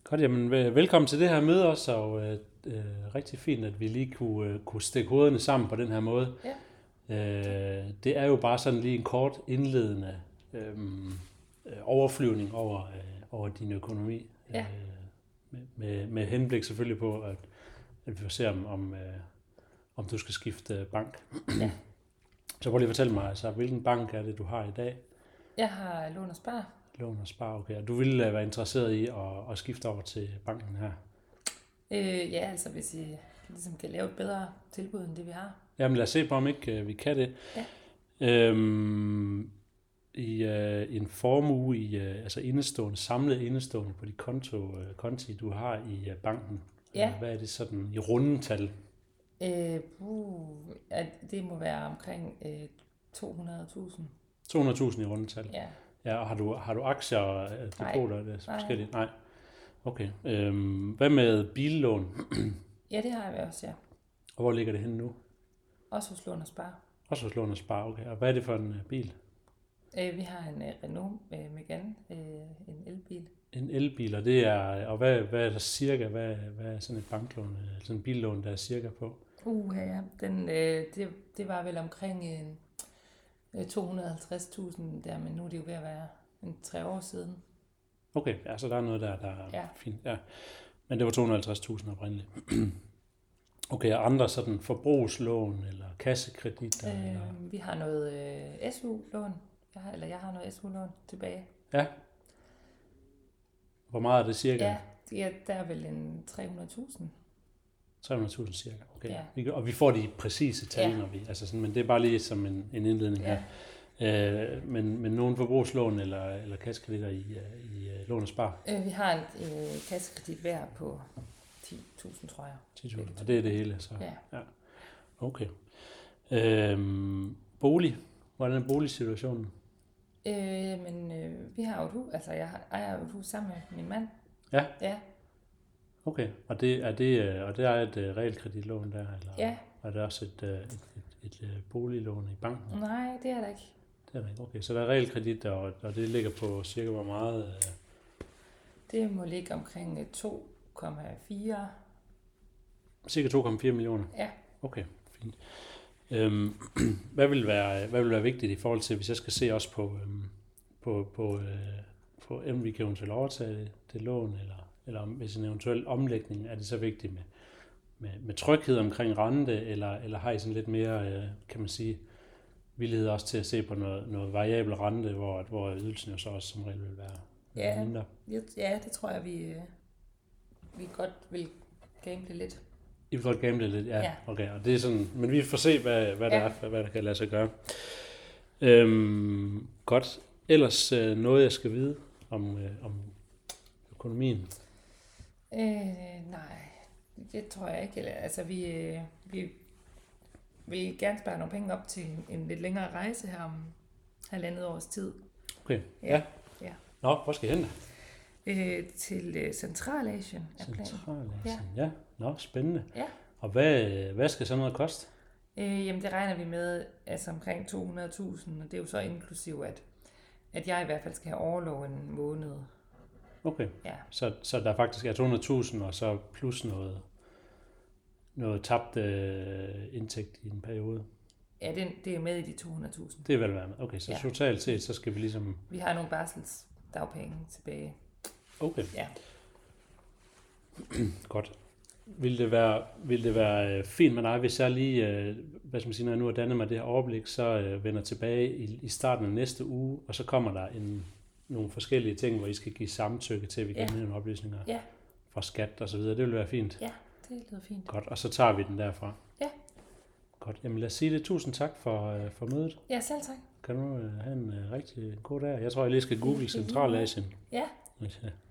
Godt, jamen velkommen til det her møde også, og rigtig fint, at vi lige kunne stikke hovederne sammen på den her måde. Ja. Det er jo bare sådan lige en kort indledende overflyvning over din økonomi. Ja. Med henblik selvfølgelig på, at vi får se, om du skal skifte bank. Ja. Så prøv lige at fortælle mig, altså, hvilken bank er det, du har i dag? Jeg har Lån og Spar. Lån og Spar, okay. Og du ville være interesseret i at skifte over til banken her? Ja, altså hvis I ligesom kan lave et bedre tilbud end det, vi har. Jamen lad os se på, om ikke vi kan det. Ja. I en formue, altså samlet indestående på de konti, du har i banken. Ja. Hvad er det sådan i rundetal? Det må være omkring 200.000. 200.000 i rundetal? Ja. Ja, og har du aktier, depoter? Nej. Forskellige? Nej. Okay. Hvad med billån? Ja, det har jeg også, ja. Og hvor ligger det henne nu? Også hos Lån og Spar. Også hos Lån og Spar, okay. Og hvad er det for en bil? Vi har en Renault Megane, en elbil. En elbil, og det er, og hvad er der cirka, hvad er sådan et banklån, sådan en billån, der er cirka på? Ja. Det var vel omkring 250.000 der, men nu er det jo ved at være 3 år siden. Okay, ja, så der er noget der er fint. Ja. Men det var 250.000 oprindeligt. Okay, og andre sådan forbrugslån eller kassekredit? Vi har noget SU-lån. Jeg har noget SU-lån tilbage. Ja. Hvor meget er det cirka? Ja, der er vel en 300.000. 300.000 cirka, okay. Ja. Og vi får de præcise tal, når vi, altså sådan, men det er bare lige som en indledning her. Men nogle forbrugslån eller kassekreditter i Lån og Spar? Vi har en kassekredit hver på 10.000, tror jeg. 10.000, og det er det hele, så? Ja. Okay. Bolig? Hvordan er boligsituationen? Vi har jo et hus, altså jeg ejer et hus sammen med min mand. Ja? Ja. Okay, og det er et realkreditlån der, eller ja. Er det også et boliglån i banken? Nej, det er der ikke. Det er der ikke, okay. Så der er realkredit, og det ligger på cirka hvor meget? Det må ligge omkring 2,4. Cirka 2,4 millioner? Ja. Okay, fint. Hvad vil være vigtigt i forhold til, hvis jeg skal se også på om vi kan eventuelt overtage det lån, eller hvis en eventuel omlægning, er det så vigtigt med tryghed omkring rente, eller har I sådan lidt mere, kan man sige, villighed også til at se på noget variabel rente, hvor ydelsen jo så også som regel vil være mindre? Ja, det tror jeg, vi godt vil gamble lidt. I vil godt gamble lidt, ja. Okay, og det er sådan, men vi får se, hvad der kan lade sig gøre. Godt. Ellers noget, jeg skal vide om økonomien? Nej, det tror jeg ikke. Altså, vi vil gerne spare nogle penge op til en lidt længere rejse her om 1,5 års tid. Okay, ja. Nå, hvor skal I hen? Til Centralasien. Centralasien, ja. Nå, spændende. Ja. Og hvad skal sådan noget koste? Jamen, det regner vi med, altså omkring 200.000, og det er jo så inklusiv, at jeg i hvert fald skal have overlov en måned. Okay, ja. Så der faktisk er 200.000, og så plus noget tabt indtægt i en periode? Ja, det er med i de 200.000. Det er vel være med. Okay, så totalt set, så skal vi ligesom... Vi har nogle barselsdagpenge tilbage. Okay. Ja. Godt. Vil det være fint med dig, hvis jeg lige, hvad skal man sige, når jeg nu har dannet mig det her overblik, så vender tilbage i starten af næste uge, og så kommer der nogle forskellige ting, hvor I skal give samtykke til, at vi kan have nogle oplysninger fra skat og så videre. Det vil være fint. Ja, det lyder fint. Godt, og så tager vi den derfra. Ja. Godt, jamen lad os sige det. Tusind tak for mødet. Ja, selv tak. Kan du have en rigtig god dag? Jeg tror, jeg lige skal google Centralasien. Ja.